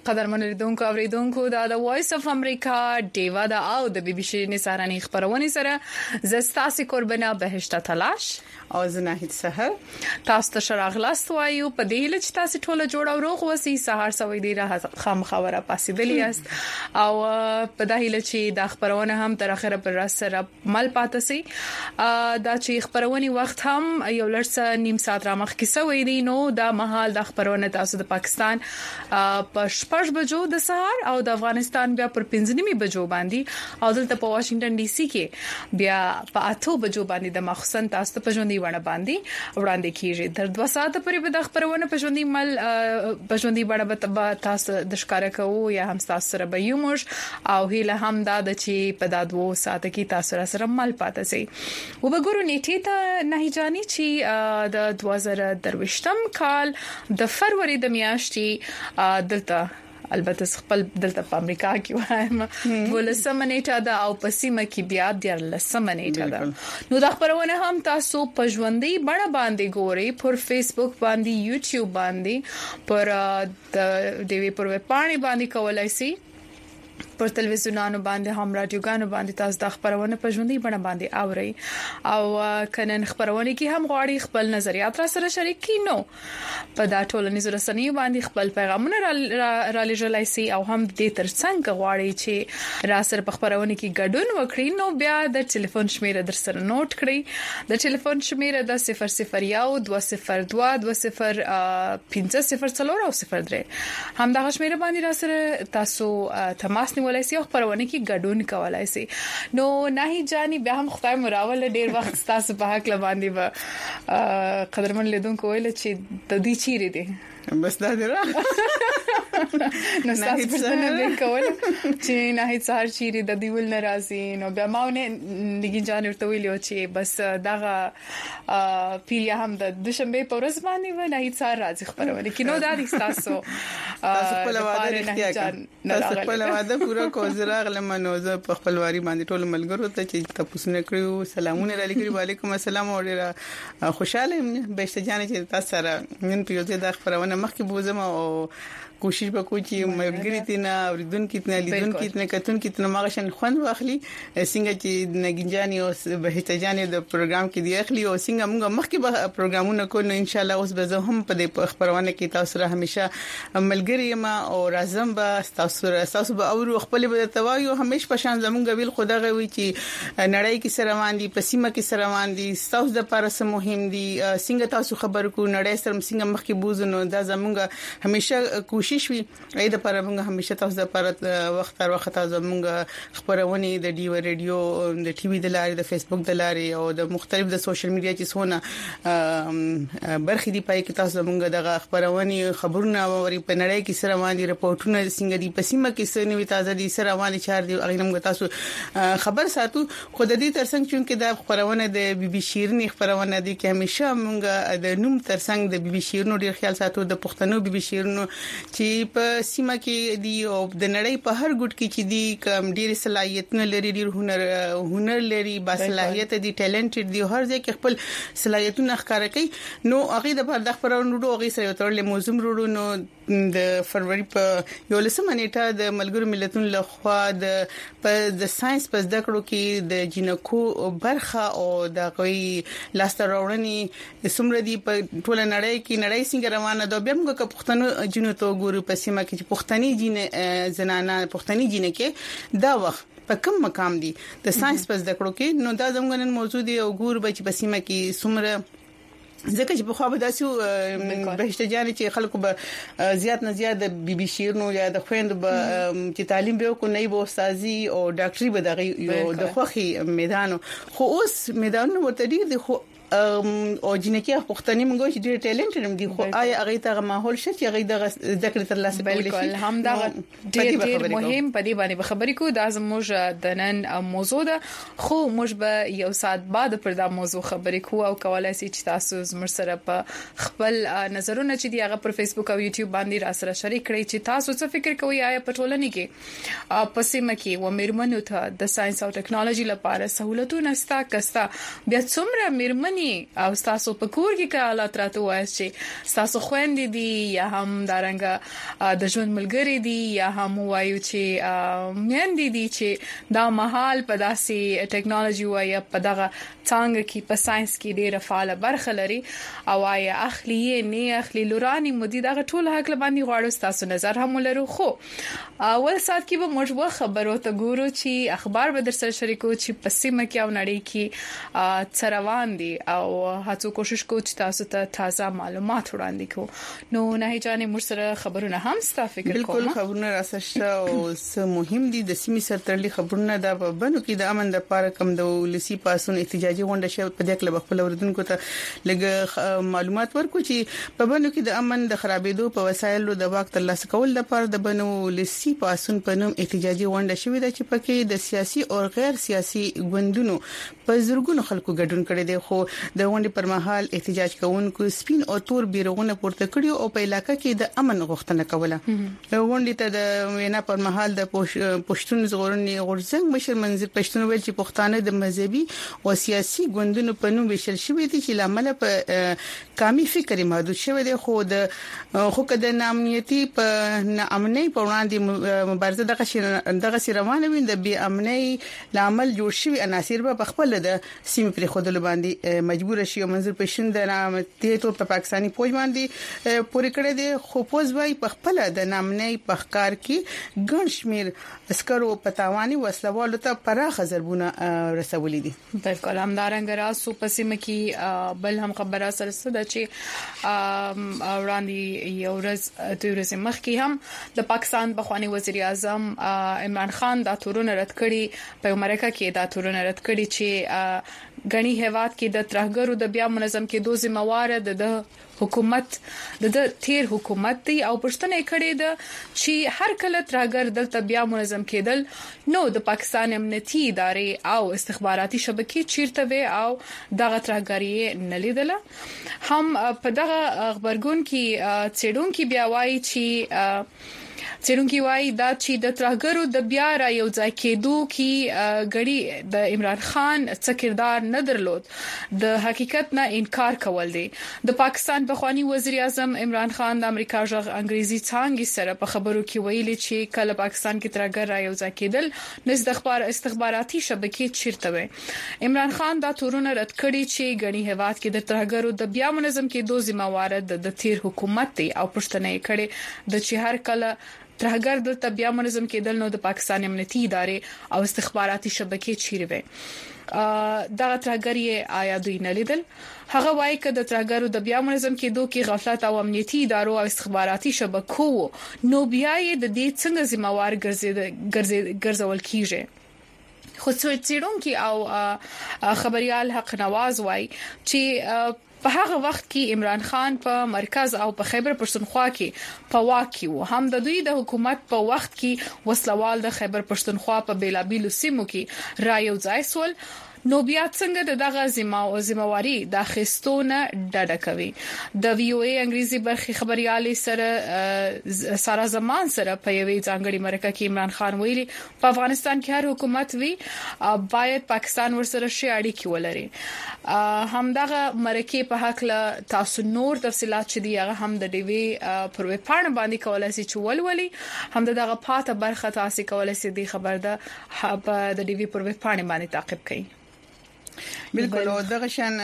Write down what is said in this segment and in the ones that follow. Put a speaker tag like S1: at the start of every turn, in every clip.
S1: قدرمن لیدونکو اوریدونکو د وایس اف امریکا دیوا د او د بي بي سي نسارانی خبرونه سره زستاسي قربانه بهشت تلاش
S2: او زناهید سحر
S1: تاسو ته شراغلاست وایو په دې لچ تاسو ټوله جوړ او روغ وسی سحر سوي دی خام خبره پاسبلی است او په دې لچ د خبرونه هم تر اخره پر راس سره مل پاتسي دا چې خبرونه وخت هم یو لړ نیم ساعت را مخ کې سوي دی نو دا مهال د خبرونه تاسو د پاکستان په 6 بجو د سهار او د افغانستان بیا پر 15 بجو باندې او دلته په واشنگټن ډي سي کې بیا په 8 بجو باندې د مخصن تاسو په ژوندۍ ونه باندې وړاندې کیږي تر 2 ساعت پورې به د خبرونه په ژوندۍ مل په ژوندۍ باندې تاسو د ښکارا کوو یا هم تاسو سره به یومش او هله هم دا د چې په دا 2 ساعت کې تاسو سره مل پاتې سي وبګورو نیټه ته نه جاني چې د 2023م کال د فروری د میاشتې دلته البته خپل دلته په امریکا کې وایم ولسمه نیټه دا او پسیمه کې بیا د لسمه نیټه دا نو د خبرونه هم تاسو په ژوندۍ بڼه باندې ګوري پر فیسبوک باندې یوټیوب باندې پر د دیوی پر وپاڼې باندې کولای شي پر تلویزیونانو باندې هم رادیوګانو باندې تاسو د خبرونه په ژوندۍ بڼه باندې اوري او کنن خبرونه کې هم غواړي خپل نظریات را سره شریک کینو په دا ټولنیزو رسنیو باندې خپل پیغامونه را لېږلای شي او هم د ترڅنګ غواړي چې را سره په خبرونه کې ګډون وکړي نو بیا د ټلیفون شمیره در سره نوٹ کړئ د ټلیفون شمیره د 001 202 205 0 03 هم د شمیره باندې را سره تاسو تماس ولای سي خبرونه کې ګډون کولای سي نو نه جاني بیا هم خدای مراول ډیر وخت تاسو په حق لباندې به قدرمن لیدونکو ویل چې د دې چیرې دي
S2: بس دا دی را
S1: نو تاسو په نه کول چې نه هیڅ هر چیرې د دیول ناراضي نو بیا ماونه لګی جان ورته ویلو چې بس دغه پیریا هم د دوشنبه په ورځ باندې و نه هیڅ راځي خبرونه کې نو دا دي تاسو
S2: خپل واده تاسو خپل واده پورا کوزرا غلم نوزه په خپلواري باندې ټول ملګرو ته چې تاسو نه کړیو سلامونه را لګري وعلیکم السلام او ډیر خوشاله یم بهشته جان چې تاسو سره نن په یو ځای د خبرونه مخکې بوزم او کوشش وکړو چې مګری تینا اوریدون کتنه لیدون کتنه کتون کتنه ماغشن خوند واخلي څنګه چې نګنجاني او بهتجاني د پروګرام کې دی اخلي او څنګه موږ مخکې به پروګرامونه کوو ان شاء الله اوس به زه هم په دې خبرونه کې تاسو سره همیشه ملګری ما او راځم به تاسو به او خپل به توایو همیشه په شان زمونږ ویل خدای وي چې نړۍ کې سره باندې پسیمه کې سره باندې تاسو د پارس مهم دي څنګه تاسو خبر کو نړۍ سره څنګه مخکې بوزنو دا زمونږ همیشه کوشش وي اې د پر موږ همیشه تاسو د پر وخت تر وخت زموږ خبرونه د ډیو ریډیو د ټي وي د لارې د فیسبوک د لارې او د مختلف د سوشل میډیا چې څونه برخې دی پای کې تاسو زموږ د خبرونه خبرونه وري په نړۍ کې سره باندې رپورټونه څنګه دي پسیمه کې سره نوي تازه دي سره باندې چار دي اغه موږ تاسو خبر ساتو خو د دې ترڅنګ چې د خبرونه د بي بي شيرني خبرونه دي چې همیشه موږ د نوم ترڅنګ د بي بي شيرنو ډیر خیال ساتو د پښتنو بي بي شيرنو چې په سیمه کې دی او د نړۍ په هر ګډ کې چې دی کم ډیر صلاحیتونه لري ډیر هنر لري با صلاحیت دي ټیلنټډ دی هر ځای کې خپل صلاحیتونه ښکارا کوي نو هغه د پر د خبرونو هغه سره ترلې موضوع وروړو نو د فروری په 11 نیټه د ملګرو ملتونو لخوا د ساينس په زده کړو کې د جینکو برخه او د غوي لاستراوړنی سمره دی په ټوله نړۍ کې نړۍ څنګه روانه ده بیا موږ په پښتنو جنو ته ګورو په سیمه کې چې پښتني جن زنانه پښتني جن کې دا وخت په کوم مقام دي د ساينس په زده کړو کې نو دا زموږ نن موضوع دی او ګور به چې په سیمه کې سمره ځکه چې په خو به داسو بهشته جاني چې خلکو به زیات نه زیات د بي بي شيرنو یا د خويند به چې تعلیم به کو نه به استادي او ډاکټري به دغه د خوخي میدانو خو اوس میدانونو ورته دي خو او جنکه پښتني موږ چې ډېر ټیلنټډ دي خو آیا هغه ته ماحول شته چې هغه د ذکر تر لاسه کولای شي
S1: بالکل هم دا ډېر مهم په دې باندې خبرې کو دا زموږ د نن موضوع ده خو موږ به یو ساعت بعد پر دا موضوع خبرې کو او کولای شي چې تاسو زموږ سره په خپل نظرونه چې دی هغه پر فیسبوک او یوټیوب باندې را سره شریک کړئ چې تاسو څه فکر کوئ آیا په ټولنه کې په سیمه کې و میرمنو ته د ساينس او ټکنالوژي لپاره سہولتونه ستا کستا بیا څومره میرمنې رواني او تاسو په کور کې حالات راته وایي چې تاسو خويندې دي یا هم دارنګ د ژوند ملګری دي یا هم وایو چې میندې دي چې دا مهال په داسې ټیکنالوژي وایي په دغه څنګه کې په ساينس کې ډیره فعال برخه لري او یا اخلي نه اخلي لوراني مودي دغه ټول حق باندې غواړو تاسو نظر هم لرو خو اول سات کې به موږ خبرو ته ګورو چې اخبار به در سره شریکو چې په سیمه کې او نړۍ کې څروان دي او هڅو کوشش کوو چې تاسو ته تازه معلومات وړاندې کوو نو نه جانې موږ سره خبرونه هم ستاسو فکر کوم
S2: بالکل خبرونه راسته او څه مهم دي د سیمې سرترلي خبرونه د بنو کې د امن د لپاره کم د ولسی پاسون احتجاجي غونډه شوه په دې کې خپل اوردونکو ته لږ معلومات ورکو چې په بنو کې د امن د خرابېدو په وسایلو د واک ترلاسه کول لپاره د بنو ولسی پاسون په نوم احتجاجي غونډه شوه چې پکې د سیاسي او غیر سیاسي ګوندونو په زړګونو خلکو ګډون کړي دي خو د غونډې پر مهال احتجاج کوونکو سپین او تور بیرغونه پورته کړي او په علاقې کې د امن غوښتنه کوله غونډې ته د وینا پر مهال د پښتون زغورني غورځنګ مشر منظر پښتون ویل چې پښتانه د مذهبي او سیاسي ګوندونو په نوم وشل شوی دي چې لامل په کامي فکر محدود شوی دی خو د نامنیتي په نامنۍ په وړاندې مبارزه دغه روانه وي د بي امنۍ لامل جوړ شوی عناصر په خپل د سیمې پر خودلو باندې مجبور شي او منظر پښتون د نامتي ته په پاکستاني فوج باندې پورې کړی دی خو فوج وايي په خپل د نامنۍ په ښکار کې ګڼ شمیر عسکرو په تاواني وسلوالو ته پراخه ضربونه رسولي دي
S1: بالکل همدارنګ راسو په سیمه کې بل هم خبره سره ده چې وړاندې یو ورځ د ورځې مخکې هم د پاکستان بخوانی وزیر اعظم عمران خان دا تورونه رد کړي په امریکا کې دا تورونه رد کړي چې غني هواد کې د ترهګرو د بیا منظم کېدو ذمہوار د حکومت د تیر حکومت دی او پښتنه کړي د چې هر کله ترهګر دلته بیا منظم کېدل نو د پاکستان امنیتي ادارې او استخباراتي شبکې چیرته وي او دغه ترهګری نه لیدله هم په دغه خبرګون کې څېړونکو بیا وایي چې څېړونکو وايي دا چې د ترهګرو د بیا را یو ځای کېدو کې غړي د عمران خان څخه کردار نه درلود د حقیقت نه انکار کول دي د پاکستان بخوانی وزیر اعظم عمران خان د امریکا ژغ انګریزي څانګې سره په خبرو کې ویلي چې کله پاکستان کې ترهګر را یو ځای کېدل نو استخباراتي شبکې چیرته وي عمران خان دا تورونه رد کړي چې غني هواد کې د ترهګرو د بیا منظم کېدو ذمہوار د تیر حکومت دی او پښتنه کړي د چې هر کله ترهګر دلته بیا منظم کېدل نو د پاکستان امنیتي ادارې او استخباراتي شبکې چیرې وي دغه ترهګری آیا دوی نه لیدل هغه وایي چې د ترهګرو د بیا منظم کېدو کې غفلت او امنیتي ادارو او استخباراتي شبکو نو بیا یې د دې څنګه ذمہوار ګرځول کیږي خو څېړونکو او خبريال حق نواز وایي چې په هغه وخت کې عمران خان په مرکز او په خیبر پښتونخوا کې په واکي وو هم د دوی د حکومت په وخت کې وسلوال د خیبر پښتونخوا په بیلابیلو سیمو کې را یو ځای سول نو بیا څنګه دغه ذمہواری د خستونه ډډه کوي د وی او ای انګریزي برخي خبريالي سره سارا زمان سره په یوې ځانګړي مرکه کې عمران خان ویلي په افغانستان کې هر حکومت وي باید پاکستان ورسره شي اړیکې ولري هم دغه مرکه په حق له تاسو نور تفصيلات چې دی هغه هم د ډي وی پر ویب پاڼه باندې کولای شي چې ولولي هم دغه پاته برخه تاسو کولای شي د خبر ده په د ډي وی پر ویب پاڼه باندې تعقیب کړئ
S2: بالکل او دغه شان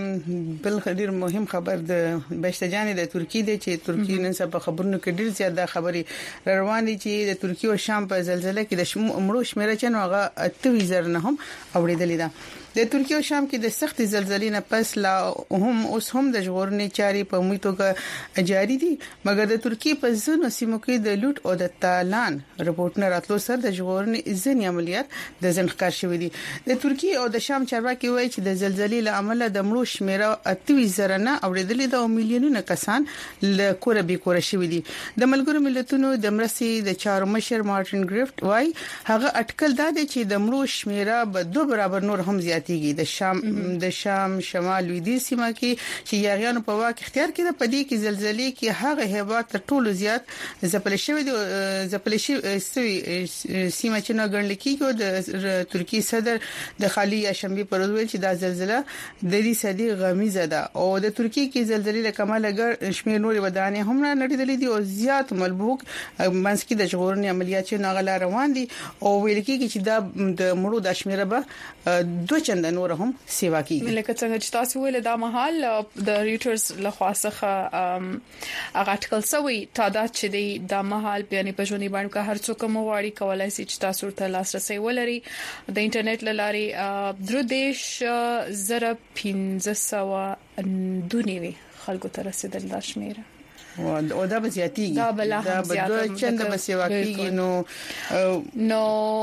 S2: بل ډیر مهم خبر د بشتجانې د ترکیه د چې ترکیه نن سبا خبرونو کې ډیر زیاته خبري روان دي چې د ترکیه او شام په زلزلې کې د مړو شمیره چې نو هغه 28 نه هم اوریدلې ده د ترکیه او شام کې د سخت زلزلې نه پس لا اوس هم د ژغورنې چاري په موټوګه جاری دي مګر د ترکیه په ځینو سیمو کې د لوټ او د تالان رپورټونه راتلو سره د ژغورنې ځینې عملیات د ځنډ شوې دي د ترکیه او د شام چارواکي وایي چې د زلزلې له امله د مړو شمیره 28 نه اوریدلې د میلیونونو کسان له کور به کور شوي دي د ملګرو ملتونو د مرستې د چارو مشر مارټین ګریفټ وایي هغه اټکل دا دی چې د مړو شمیره به 2 برابر نور هم زیات زیاتیږي د شام شمال لویدیځ سیمه کې چې یاغیانو په واک اختیار کړي په دې کې زلزلې کې هغه هیواد تر ټولو زیات ځپل شوی سیمه چې نه ګڼل کېږي د ترکیه صدر د خالي شنبه پر ورځ چې دا زلزلہ د دې صدې غمیزه ده او د ترکیه کې زلزلې له کماله ګر شمیر نور ودانې هم نه نړیدلې دي او زیات ملبوک منځکي د ژغورنې عملیات چې ناغلا روان دي او ویل کېږي چې دا د مړو د شمیره به دوه چنده نور هم سیوا کیږي
S1: لکه څنګه چې تاسو ویل دا مهال د ریټرز له خاصه هغه اټکل سوی تعداد چې دی د مهال بیان په ژوندۍ باندې هر څوک مو واړی کولای شي چې تاسو ته لاسرسي ولري د انټرنیټ لاري درودیش زره 1500 دونیوي خلکو ته رسیدل دا شمیره
S2: او دا به زیاتیږي دا به دوه چنده به سیوا کیږي نو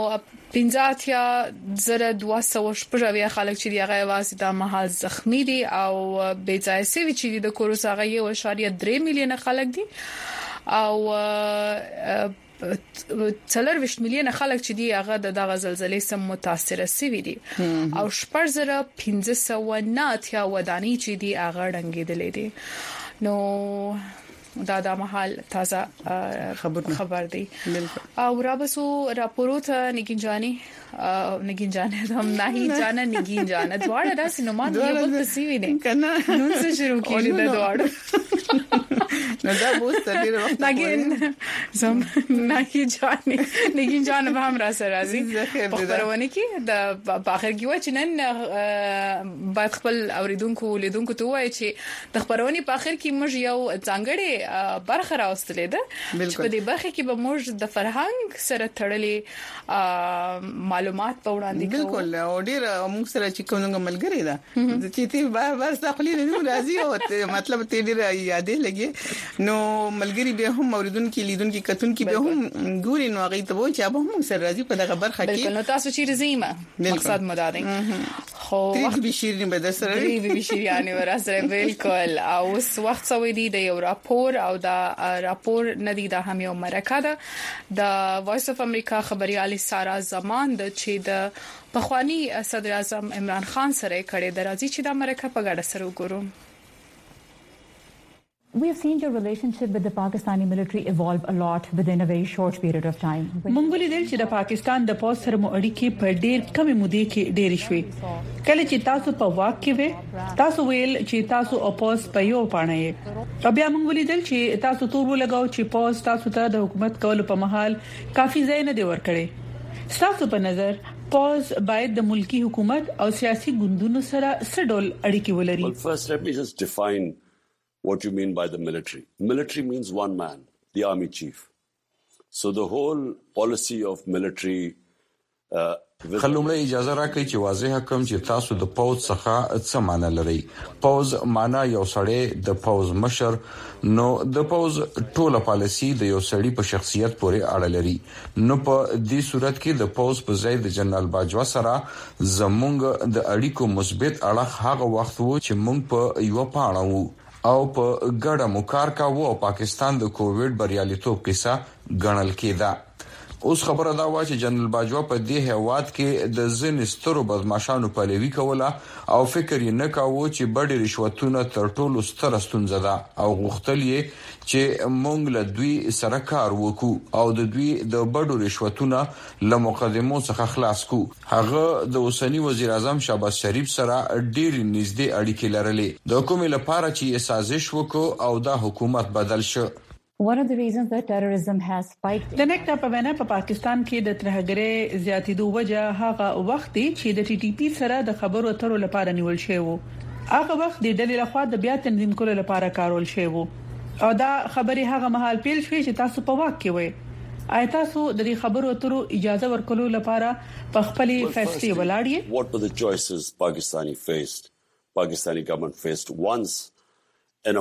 S1: 15 زره 200 شپږوي خلک چې دی هغه واسي د مهال زخمی دي او بې ځای سوي چې د کوروس هغه 1.3 میلیونه خلک دي او 3 میلیونه خلک چې دی هغه دغه زلزلې سم متاثر شوي دي او 1500 ودانۍ چې دی هغه ډنګېدلې دي نو دا مهال تازه خبر دی او رابسو راپورته نگین جانه هم نهی جانه نگین جانه دواړه داسې نومان یو بل څه وی دي
S2: کنه
S1: نو څه شروع کیږي د دواړو
S2: نو دا بوست ډیر وخت
S1: نگین زم نهی جانه نگین جانه به هم را سره راځي په خبرونه کې د باخر کې و چې نن باید خپل اوریدونکو لیدونکو ته وایي چې د خبرونه په اخر کې موږ یو ځانګړي برخه راوستلې ده چې په دې برخه کې به موږ د فرهنګ سره تړلې معلومات په وړاندې کوو
S2: بالکل او ډیر موږ سره چې کومه ملګری ده چې تی بار ستخلي نه راځي او مطلب ته ډیر یادې لګي نو ملګری به هم اوریدونکو لیدونکو کتونکو به هم ګوري نو هغه ته وایي چې به هم سره راځي په دغه برخه کې
S1: بالکل نو تاسو چې رزيمه مقصد مدارین خو
S2: وخت به شیرین به سره
S1: به شیرین ورسره بالکل او وخت سوي دي د یو راپور او دا راپور ندی دا هم یو مرکه ده د وایس اف امریکا خبريالي سارا زمان د چې د پخوانی صدر اعظم عمران خان سره کړي د راځي چې د مرکه په ګډه سره وګورو.
S3: We have seen your relationship with the Pakistani military evolve a lot within a very short period of time.
S4: مونږ لیدل چې د پاکستان د پوز سره مو اړیکې په ډېر کم مودې کې ډېرې شوې. کله چې تاسو په واک کې وې تاسو ویل چې تاسو او پوز په یو پاڼه یې. بیا مونږ لیدل چې تاسو تور ولګاو چې پوز تاسو ته د حکومت کولو په محل کافي ځای نه دی ورکړي. تاسو په نظر پوز باید د ملکی حکومت او سیاسي ګوندونو سره څه ډول اړیکې ولري؟
S5: Well, first let me just define what you mean by the military. Military means one man, the army chief. So the whole policy of military
S6: خلومړی اجازه راکړئ چې واضح کوم چې تاسو د پوز څخه څه معنی لري. پوز معنی یو سړی د پوز مشر نو د پوز ټوله پالیسی د یو سړی په شخصیت پورې اړه لري. نو په دې صورت کې د پوز په ځای د جنرال باجوا سره زمونږ د اړیکو مثبت اړه هغه وخت وو چې مونږ په یو پاڼه وو او په ګډه مکار کاوه او پاکستان د کووډ بریالیتوب کیسه ګڼل کېده. اوس خبره دا و چې جنرال باجوا په دې هیواد کې د زنسترو بدمعشانو پلوي کوله او فکر یې نه کاوه چې بډې رشوتونه تر ټولو ستر ستونزه ده او غوښتل یې چې مونږ له دوی سره کار وکړو او د دوی د بډو رشوتونه له مقدمو څخه خلاص کو. هغه د اوسنی وزیر اعظم شهباز شریف سره ډېر نږدې اړیکې لرلې د حکومت لپاره چې سازش وکړو او دا حکومت بدل شو.
S3: One of the reasons that terrorism has spiked.
S4: د نیکټا په وینا په پاکستان کې د ترهګرۍ زیاتېدو وجه هغه وخت چې د ټي ټي پی سره د خبرو اترو لپاره نیول شوی وو. هغه وخت د ډلې لخوا د بیا تنظیم کولو لپاره کارول شوی وو او دا خبرې هغه مهال پیل شوې چې تاسو په واک کې وئ. آیا تاسو د دې خبرو اترو اجازه ورکولو لپاره په خپل فیصله ولاړ؟
S5: What were the choices Pakistani government faced once and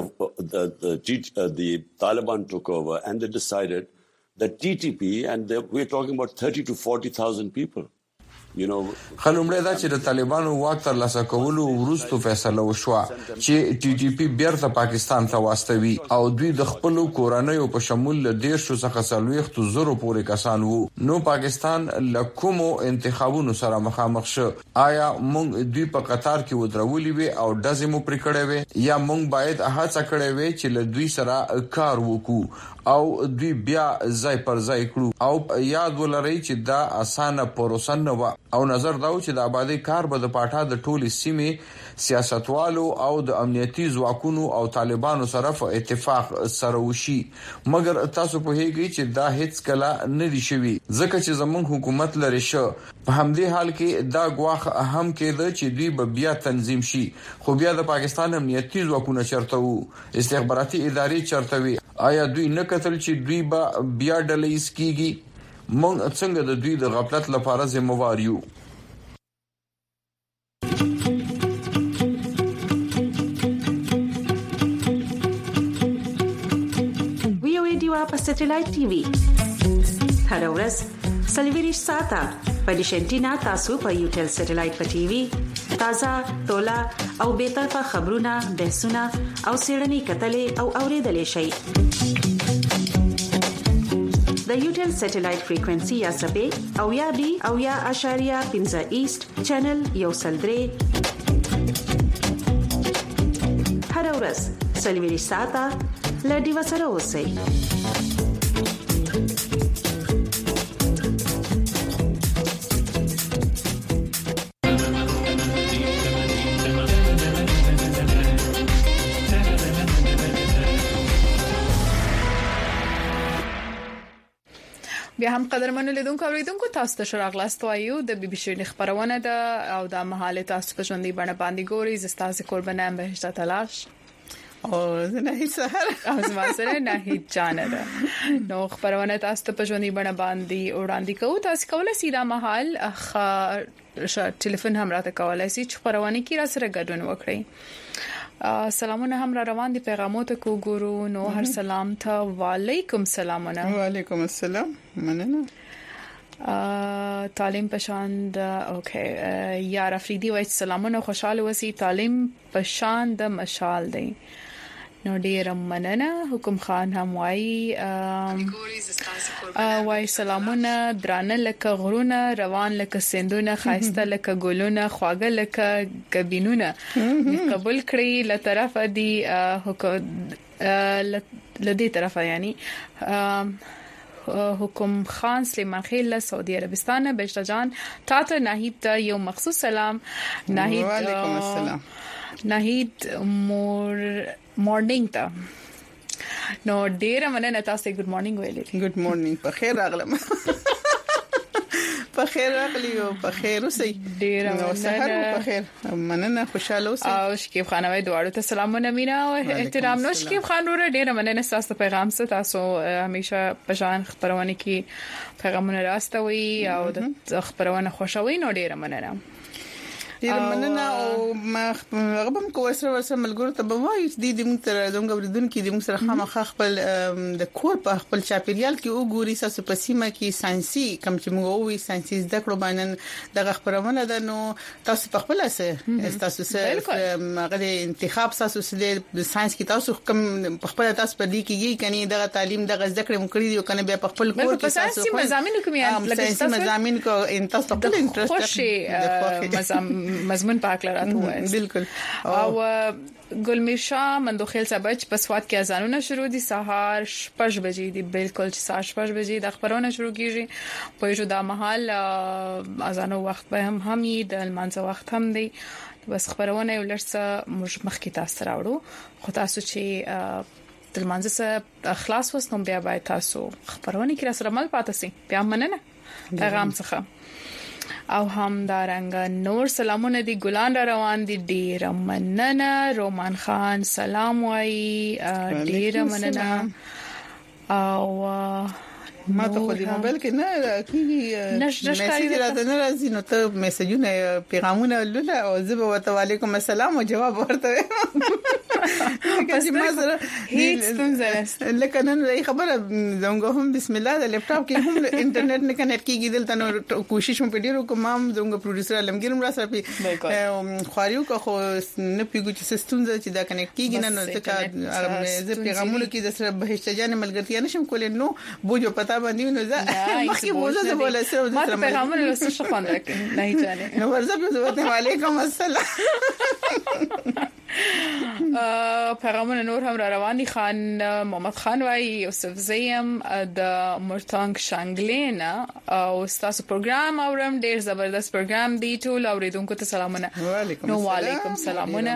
S5: the Taliban took over and they decided that TTP, and we're talking about 30 to 40,000 people.
S6: خلومړی دا چې د طالبانو واک تر لاسه کولو وروسته فیصله وشوه چې ټي ټي پی بیرته پاکستان ته واستوي او دوی د خپل کورنۍ په شمول د 10 څخه 40 زره پورې کسان وو. نو پاکستان له کومو انتخابونو سره مخامخ شو؟ آیا موږ دوی په قطار کې ودرولې وي او دزې مو پرې کړې وي یا موږ باید هڅه کړې وي چې له دوی سره کار وکړو او دوی بیا ځای پر ځای کړو؟ او یاد ولرئ چې دا اسانه پروسه نه و او نظر دا و چې د آبادی کار به د پاټا د ټولي سیمې سیاستوالو او د امنیتي ځواکونو او طالبانو سره په اتفاق سره وشي. مګر تاسو په هیګي چې دا هیڅ کله نه دي شوی ځکه چې زمونږ حکومت لري شو. په همدې حال کې دا غواخ هم کېده چې دوی به بیا تنظیم شي خو بیا د پاکستان امنیتي ځواکونو چرته وو استخباراتي ادارې چرته وي. آیا دوی نه کتل چې دوی به بیا ډلې سکیږي؟ مونږ څنګه د دوی د غفلت لپاره ذمہوار یو؟
S7: ویو ایډیو په سټلایټ ټي وي هر ورځ سلیویریش ساته په ډیشنټینا تاسو په یوټل سټلایټ په ټي وي تازه تولا او به طرفه خبرونه بحثونه او سیړنی کتلې او اوریدلې شي. د یوټل سټلایټ فریکوئنسي یا سبې او یا بي او یا اشاریه 15 ایست چینل یو سلدري هر ورځ سلیویریش ساته لډي وسره اوسئ.
S1: بیا هم قدرمنو لیدونکو اوریدونکو تاسو ته شراغلاست وایو د بي بي سي خبرونه ده او د محل تاسو په ژوندۍ باندې باندې ګوري زستاسو قربانم بهشته تلاش
S2: او زه نه سحر
S1: او زما سره نه جان ده نو خبرونه تاسو ته په ژوندۍ باندې وړاندې کوو. تاسو کولای شئ د محل ټلیفون هم راته کولای شئ چې خبرونه کې را سره ګډون وکړئ. سلامونه هم را روان دي پیغامات کو ګورو نو هر سلام ته وعلیکم سلامونه.
S2: وعلیکم السلام مننه.
S1: تعلیم پشان د اوکې یار افریدی وایي سلامونه خوشاله وسی تعلیم پشان د مشال دی نو ډیر مننه. حکم خان هم وایي وایي سلامونه درانه لکه غرونه روان لکه سندونه خاصته لکه ګلونه خواږه لکه کبینونه قبول کړی له طرفه دی لدی طرفه یعنی حکم خان سلیمان خیل سعودي عربستان بهشته جان تاسو ناهید ته یو مخصوص سلام. ناهید
S2: وعلیکم السلام.
S1: ناهید مورنینګ ته نو ډیر مننه تاسو ګډ مورنینګ ویلې.
S2: ګډ مورنینګ په خیر راغلم. په خیر راغلی او په خیر اوسئ.
S1: ډیر مننه.
S2: په خیر مننه خوشاله اوسئ.
S1: او شکیب خانوي دواړو ته سلامونه مینا او احترام. نو شکیب خان ور ډیر مننه تاسو پیغام سره تاسو همیشه په ځان خبرونه کې پیغامونه راستوي او د خبرونه خوشوي نو ډیر مننه.
S2: ډیر مننه او ما غوښم کوم سره ملګرو ته به وایي چې د موږ تر زموږ اوریدونکو د موږ سره خامخا خپل د کور په خپل چاپیریال کې وګوري تاسو په سیمه کې ساينسي کم چې موږ وایي ساينسي زده کړو باندې د خبرونه ده نو تاسو په خپل اساس تاسو سره هغه انتخاب تاسو سره د ساينس کې تاسو کوم په خپل تاسو په دې کې کني د تعلیم د زده کړې مو کړی دی کنه بیا په خپل کور کې تاسو
S1: ساينسي مضامین کوم یې
S2: ساينسي مضامین کو تاسو په خپل
S1: انټرست مضمون پاک لراته وای
S2: بالکل.
S1: او ګلمیشا مندوخیل سبج په سواد کې اذانونه شروع دي سهار 5 بجې دي بالکل چې سهار 5 بجې د خبرونه شروع کیږي په یو د محل اذانو وخت به هم د المانځه وخت هم دی بس خبرونه ولرسه مخ کې تاسو راوړو خو تاسو چې د المانځه سره اخلاص وسنوم بیا باید تاسو خبرونه کې را سره مل پاتې سي بیا مننه پیغام څخه او هم دارنګ نور سلامونه دي ګلان را روان دي ډیر مننه. رومان خان سلام وایي ډیر مننه. او
S2: ما ته خو دې موبایل کې نه کیږي میسج راته نه راځي نو ته میسجونه پیغامونه لوله او زه به وته وعلیکم السلام او جواب ورته چې ما سره
S1: هیڅ ستونزه نشته.
S2: لکه نن خبره زموږ هم بسم الله د لپټاپ کې هم انټرنیټ نه کنیکټ کیږي دلته نو کوشش مې پډیرو کوم زموږ پروډوسر علمگیر مرا سره په خواریو کا خو نه پیګو چې ستونزه چې دا کنیکټ کیږي نه نو ځکه زه پیغامونو کې د سره بهشتجان ملګرتیا نشم کولای نو بوجو پتا باندې نو زه مخکې موزه زه بوله سره
S1: ما ته پیغامونه لسه شخوان راکې نه جانې
S2: نو ورځ علیکم السلام.
S1: پیغامونه نور هم را روان دي. خان محمد خان وايي یوسف زیم د مرتنګ شانګلینا او تاسو پروګرام اورم ډیر زبردست پروګرام دی ټول اوریدونکو ته سلامونه. وعلیکم سلامونه.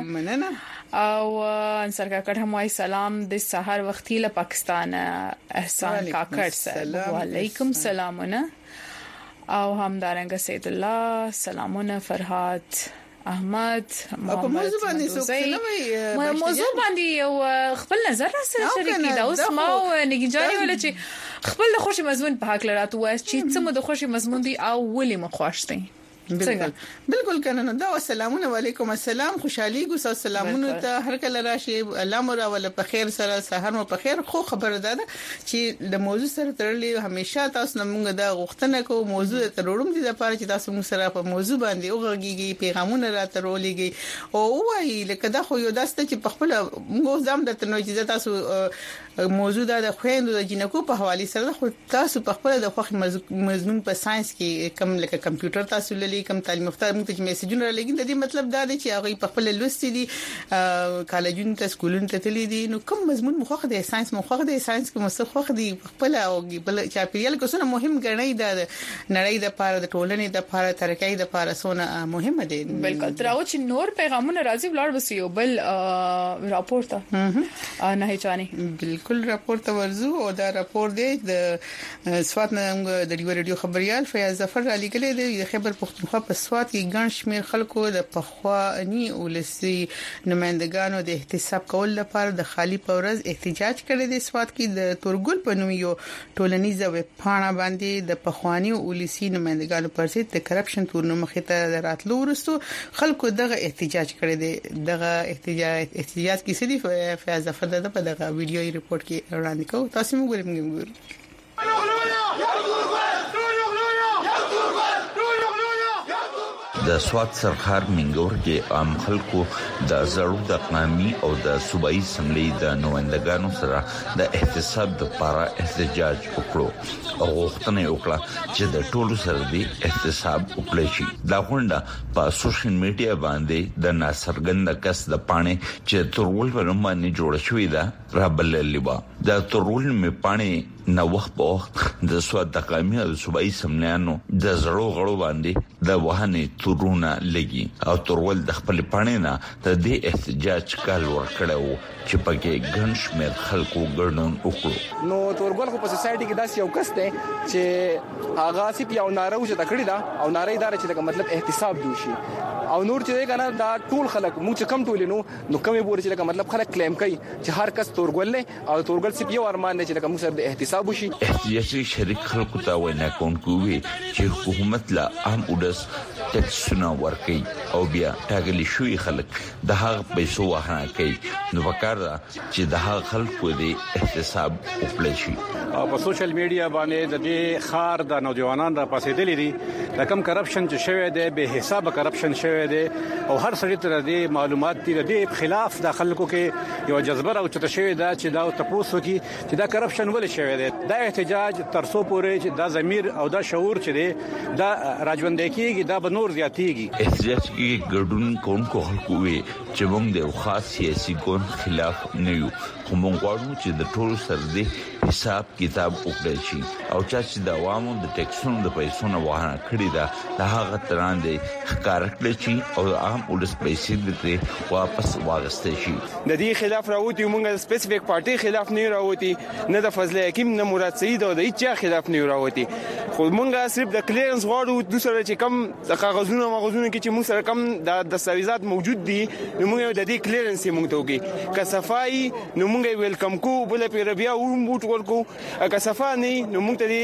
S1: او انصر کاکړ هم وايي سلام د سحر وختي له پاکستان احسان کاکړ سره وعلیکم سلامونه. او همدارنګه سید الله سلامونه. فرحات احمد محمد موضوع باندې یو خپل نظر سره شریک دا اوس ما نګجاري ولا چې خپل خوشي مضمون په حق لرات وای چې څه مو د خوشي مضمون دی او ولې مو خوښ دي.
S2: بالکل کنه دا السلام علیکم السلام خوشحالي ګو سلامونه ته هر کله راشي الله مور ول په خیر سره سحر مو په خیر خو خبر ده چې د موضوع سره تړلې همیشه تاسو موږ دا غوښتنه کوو موضوع ته وروم دي د پاره چې تاسو موږ سره په موضوع باندې وګورئ پیغامونه راته رولېږي او وایي لکه دا خو یو داسته چې په خپل موږ زم د تنو چې تاسو موضوع د خويندو د جنکو په حواله سره خو تاسو په خپل د خوخ مضمون په ساينس کې کم لکه کمپیوټر تاسو کم تعلیم یافته موږ ته میسجونه رالګین د دې مطلب دا دی چې هغه په خپل لوستي دي کالجونو ته سکولونو ته تللی دي نو کوم مضمون مخخ د ساينس مخخ د ساينس کې مخخ دي خپل او بل چاپیریال کوسونه مهم ګڼي د نړۍ د پاره د ټولنې د پاره ترقۍ د پاره سونه مهمه دي.
S1: بالکل تراو چې نور پیغامونه راځي ولر وسیو بل راپورټ نه هیڅانی
S2: بالکل راپورټ ورزو او دا راپور دی د سواد نه د ریډیو خبريال فیاض ظفر علی کله د خبر خو په سواد کې ګڼ شمېر خلکو د پخوانی ولسی نمائندګانو د احتساب کول لپاره د خالی پورز احتجاج کړی دی. سواد کې د تورګل په نوم یو ټولنیزه وپاڼه باندې د پخوانی ولسی نمائندګانو پر ضد د کرپشن تورنو مخې ته راتلو ورستو خلکو دغه احتجاج کړی دی. دغه احتجاج کې سړي فیاض ظفر د په دغه ویډیوي ریپورت کې وړاندې کوي تاسو موږ
S8: د سواد سرخار منګور کې عام خلکو د زړو د اقلامي او د صوبایي سملې د نوندګانو سره د احتساب د لپاره احتجاج وکړو او غوښتنه وکړه چې د ټولو سره د احتساب وکړي شي. دا غونډه په سوشل میډیا باندې د ناصرګند کس د پانه چې ترول ورمانه جوړ شوې ده را بللې و. د ترول می پانه نو وخت په وخت د سواد د اقلامي او صوبایي سملانو د زړو غړو باندې د وهنه تورونه لګي او ترول د خپل پانه نه د دې احتجاج کال ورکړو چې پکې ګنش مې خلکو ګړنون وکړو.
S9: نو تورګل خو په سوسايټي کې داس یو کس دی چې هغه سي یو ناره و چې تکړی دا او ناره اداره چې دا مطلب احتساب دوشي او نور چې کنه دا ټول خلک موږ کم ټول نو کمې پورې چې مطلب خلک کلیم کوي چې هر کس تورګل نه او تورګل سي یو ارمان نه چې موږ سره د احتساب وشي.
S8: احتجاجي شریک خلکو ته وینا کوي چې حکومت لا عام اودس ټیکسونه ورکي او بیا ټاګلی شوی خلک د هغه پیسو وهانه کوي نو وکړه چې د هغه خلکو د احتساب وکړي شي.
S10: په سوشل میډیا باندې د دې خار د نوجوانان را پاسېدلې دي د کم کرپشن چې شوی دی به حساب کرپشن شوی دی او هر سړي ته د معلومات دي د خلاف د خلکو کې یو جذبه او چته شوی دا چې دا تاسو کې چې دا کرپشن ولې شوی دی. دا احتجاج ترسو پورې چې دا ضمیر او دا شعور چې دی دا راځوندې کېږي دا به نور زیاتېږي.
S8: احتجاج کې ګډون کوونکو خلکو وي چې موږ د خاص سیاسي ګوند خلاف نه یو خو موږ غواړو چې د ټولو سره د حساب کتاب وکړي شي او چې د عوامو د ټیکسونو د پیسو نه وهانه کړی دا د هغه تران دي ښکار کړی شي او عام ولس پیسې دې واپس واغستې شي.
S9: د دې خلاف راوتی موږ د سپیسیفیک پارټي خلاف نه راوتی نه د فضل حکیم نه مراد سعید او د هیڅ خلاف نه راوتی خو موږ صرف د کلیرنس غواړو د سره چې کم د کاغذونو کې چې موږ سره کم د دستاویزات موجود دي نو موږ د دې کلیرنس موږ ته وګي که صفای نو موږ ویلکم کو بل په ربیا و موټ ورکو که صفا نه نو موږ ته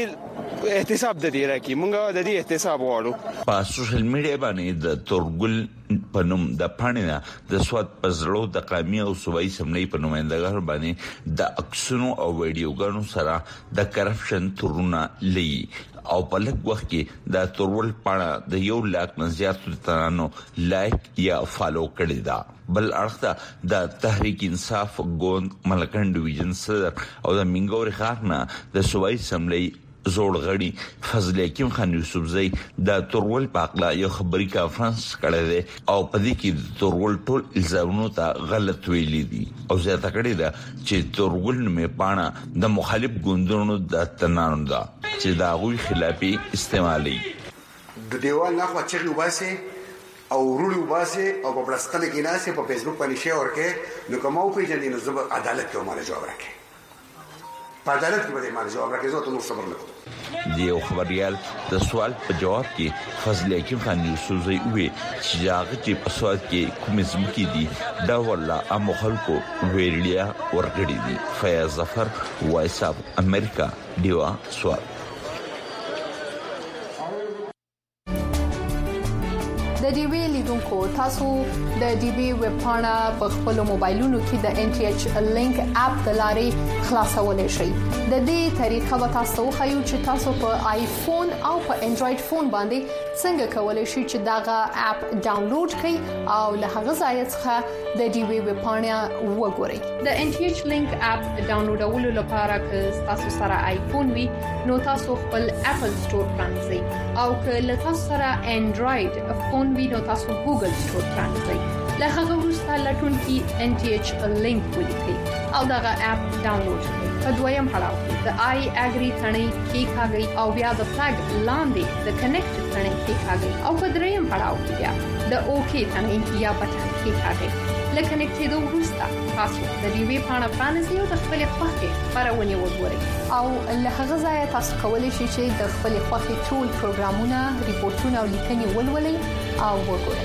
S9: احتساب د دې راکی مونږ د دې احتساب غواړو.
S8: په سوشل میډیا باندې د تورګل پنوم د پاڼې د سواد پزړو د قومي او صوبایي سملې په نمائندګانو باندې د اکسونو او ویډیوګانو سره د کرپشن تورونه لې او په لږ وخت کې د تورول پاڼه د 1 لک نه زیاتو ترانو لایک یا فالو کړی دا. بل اړخ د تحریک انصاف ګوند ملکن ډیویژن صدر او د منګوري خارنه د صوبایي سملې زوړ غړي فضل حکیم خان یوسفزئی د تورول پاکلا یو خبري کانفرنس کړی دی او په دې کې تورول ټول الزامونو ته غلط ویلي دي او زیاته کړی دا چې تورول نه پاڼه د مخالف ګوندونو د تنانو دا چې دا غوي خلافي استعمالي
S11: د دیوال نه خو چې وباسي او ورولي وباسي او په پلاستیک کې ناسي په فیسبوک باندې شیر ورکې نو کومو په جنې نو زب عدالت ته مال جواب راکې په عدالت کې به مال جواب راکې زه ته نو صبر نه
S8: دیو خبريال د سوال په جواب کې فضل حکیم خان یوسفزئی وی چې هغه چې په سوال کې کوم ځمکې دي دا ولا ام خلکو ویلیا ورګړي دي. فیاض ظفر وایس اف امریکا دیوا سوال.
S1: د ډي وی لیدونکو تاسو د ډي وی ویب پاڼه په خپل موبایلونو کې د ان ټي ایچ لینک اپ د لارې خلاصولای شئ. د دې طریقه به تاسو خو چې تاسو په آیفون او په انډراید فون باندې څنګه کولای شئ چې داغه اپ ډاونلوډ کړئ او له هغه ځای څخه د ډي وی ویب پاڼه وګورئ. د ان ټي ایچ لینک اپ ډاونلوډولو لپاره که تاسو سره آیفون وي نو تاسو خپل اپل سٹور پرانځئ او که له تاسو سره انډراید فون وینو تاسو ګوګل سٹور پرانځئ. له هغه وروسته لټون کې ان ټي ایچ لینک ولیکئ او دغه اپ ډاونلوډ کړئ. په دویم پړاو کې د آی اګری ثنې کې کاږئ او بیا د فلګ لاندې د کنیکټ ثنې کې کاږئ او په دریم پړاو کې بیا د اوکی ثنې یا بټن کې کاږئ. لکه کنیکټ د وروسته تاسو د ډي وی پاڼه پرانځئ او د خپل خوښې خبرونه وګورئ او له هغه ځای تاسو کولی شئ چې د خپل خوښې ټول پروګرامونه، ریپورتونه او لیکنې ولولئ او وګورئ.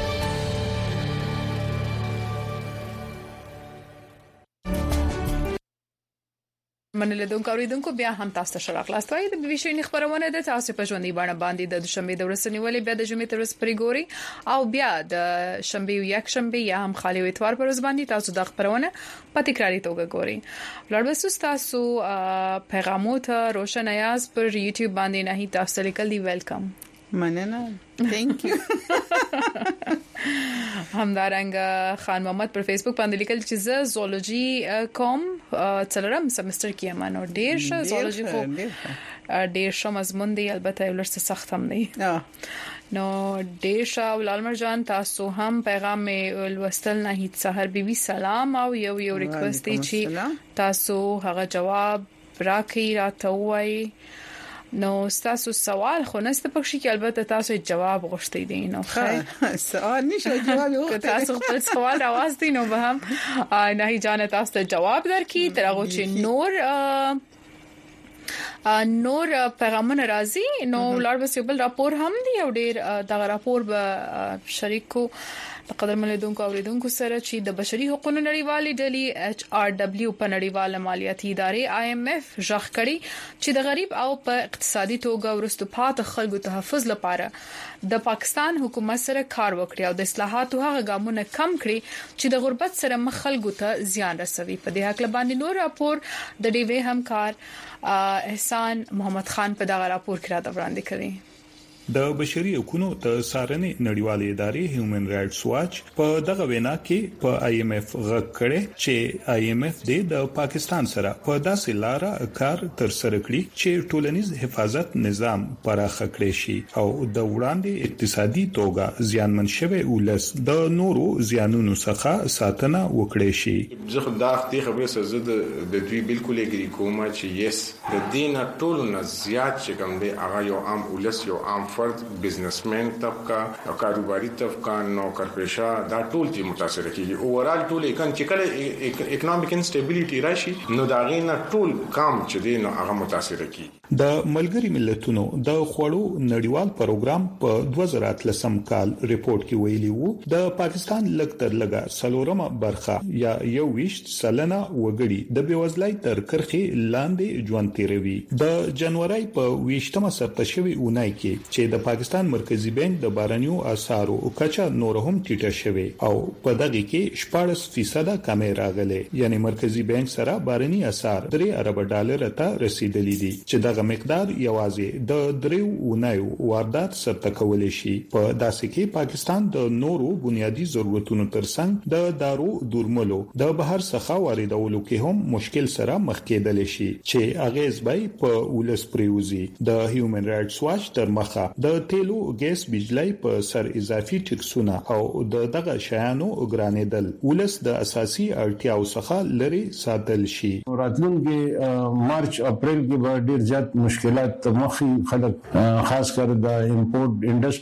S1: منل دونکو اوریدونکو بیا هم تاسو سره خلاصوي د بي شي خبرونه د تاسو په ژوندۍ باندې باندې د شنبه د ورځې نیولې بیا د جمعې تر ورځې پرې ګوري او بیا د شنبه او یک شنبه یا هم خالي او اتوار پر ورځ باندې تاسو د خبرونه په تکراری توګه ګوري. لړوسو تاسو پیغامو ته روشن ایاز پر یوټیوب باندې نه تاسو لیکل دی ویلکم
S2: مننه ثانک یو.
S1: همدارنګ خان محمد پر فیسبوک باندې لیکل چې زه زولوجي کوم څلورم سمستر کې ما نو ډیر زولوجي خو ډیر مضمون دی البته ولرسته سخت هم دی نو ډیر ولالمر جان تاسو هم پیغام ولوستل نه هیڅ سحر بیبي سلام او یو ریکوست دی چې تاسو هغه جواب راکړئ راته وایي. نو تاسو سوال خو نست پکې کې البته تاسو جواب غوښتي دي نو خیر
S2: سوال نشه جواب
S1: غوښتي تاسو خپل سوال راوستي نو به هم نه جانه تاسو جواب درکې ترغه چې نور پیغامونه راځي نو لار بس یو بل راپور هم دی او ډیر دا راپور به شریکو د قدر ملیدونکو اوریدونکو سره چې د بشري حقوقو نړیوالې ډلې HRW په نړیواله مالیاتي ادارې IMF ژغ کړي چې د غریب او په اقتصادي توګه ورستو پاتې خلکو تحفظ لپاره د پاکستان حکومت سره کار وکړي او د اصلاحاتو هغه ګامونه کم کړي چې د غربت سره مخ خلکو ته زیان رسوي. په دې حق باندې نور راپور د ډي وی همکار احسان محمد خان په دغه راپور کې را وړاندې کوي.
S12: د بشري حقوقو ته سارنې نړیوالې ادارې هیومن رائټس واچ په دغه وینا کې په IMF غږ کړي چې IMF د پاکستان سره په داسې لار کار تر سره کړي چې ټولنیز حفاظت نظام پراخ کړي شي او د وړاندې اقتصادي توګه زیانمن شوی ولس د نورو زیانونو څخه ساتنه وکړي شي.
S13: زه خو دا خبره سره د دوی بالکل اګری کوم چې یس د دین ټولو نه زیات چې کوم دی هغه یو عام ولس یو عام فرد بزنسمن طبقه او کاروباري طبقه نوکرپیشه دا ټول دي متاثر کیږي اورال ټول چې کله اکونومیک انسټیبিলিټی راشي نو دا غینه ټول کام چې دی نو هغه متاثر کیږي.
S12: د ملګری ملتونو د خوړو نړیوال پروګرام په 2013 کال ریپورت کې ویلي وو د پاکستان لږ تر لږه سلورمه برخه یا 20% وګړي د بیوزلۍ تر کرښې لاندې ژوند تیروي. د جنوري په 20مه سرتشوي اونۍ کې چې د پاکستان مرکزی بانک د بارنیو اسعارو کچا نور هم ټیټه شوه او په دغه کې 14% کمې راغله. یعنی مرکزی بانک سره بارنی اسعار $3 ارب ته رسیدلی دي چې دغه مقدار یوازې د 3 اونیو واردات سره کولای شي. په داسې کې پاکستان د نورو بنیادی ضرورتونو ترڅنګ د دارو درملو د بهر څخه واردولو کې هم مشکل سره مخ کېدل شي چې اغیز به په ولس پریوزي. د هیومن رائټس واچ تر مخه د تیلو ګیس بجلی په سر اضافي ټیکسونه او دغه شیانو ګرانېدل ولس د اساسي اړتیاو څخه لري ساتل شي.
S14: راتلونکي مارچ اپریل کې به ډیر زیات مشکلات مخې خلک خاص کر د امپورټ انډستری